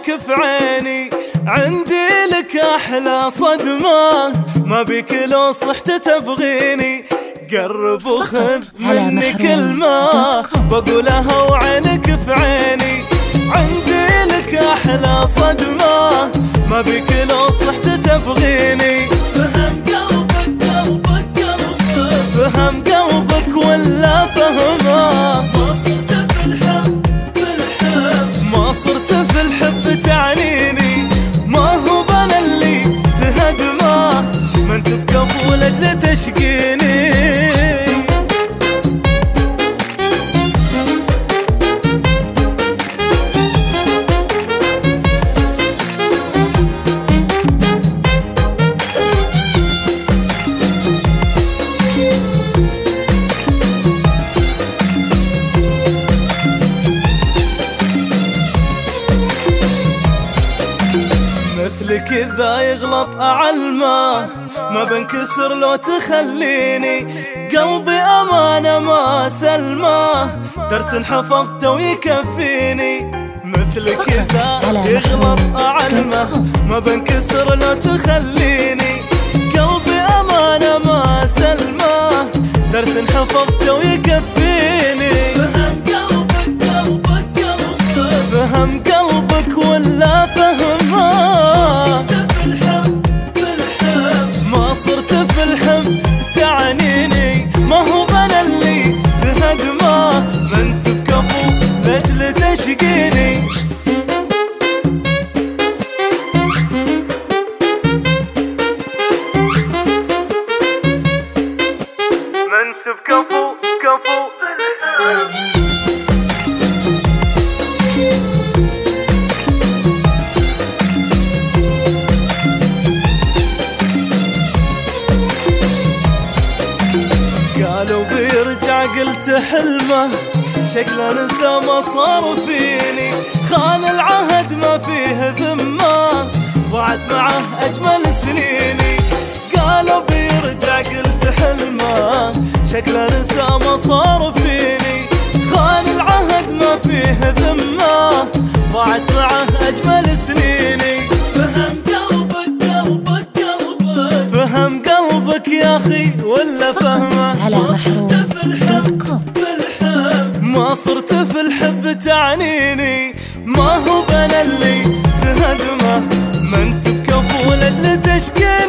وعينك في عيني، عندي لك أحلى صدمة، ما بيك لو صحت تبغيني. قرب وخذ مني كلمة بقولها وعينك في عيني، عندي لك أحلى صدمة، ما بيك لو صحت تبغيني. فهم قلبك قلبك قلبك، فهم قلبك ولا فهمه، ما صرت في الحب في الحب، ما صرت في الحب تعنيني. ما هو بنا اللي تهدمه، ما انت بكفو لاجل تشقيني. مثلك إذا يغلط أعلمه، ما بنكسر لو تخليني. قلبي أمانة ما سلمه، درس حفظته ويكفيني. مثلك إذا يغلط أعلمه، ما بنكسر لو تخليني. قلبي أمانة ما سلمه، درس حفظته ويكفيني. فهم قلبك قلبك قلبك، فهم قلبك ولا فهمه، في الحب تعنيني. ما هو بنا اللي تهدمه، ما انت بكفو لاجل تشقيني. ما انت بكفو كفو قالوا بيرجع قلت حلمه، شكله نسى ما صار فيني. خان العهد ما فيه ذمه، ضاعت معه أجمل سنيني. قالوا بيرجع قلت حلمه، شكله نسى ما صار فيني. خان العهد ما فيه ذمه، ضاعت معه أجمل سنيني. فهم قلبك قلبك قلبك، فهم قلبك يا أخي ولا فهمه، ما صرت في الحب في الحب، ما صرت في الحب تعنيني. ما هو بنا اللي تهدمه، ما انت بكفو لاجل تشقيني.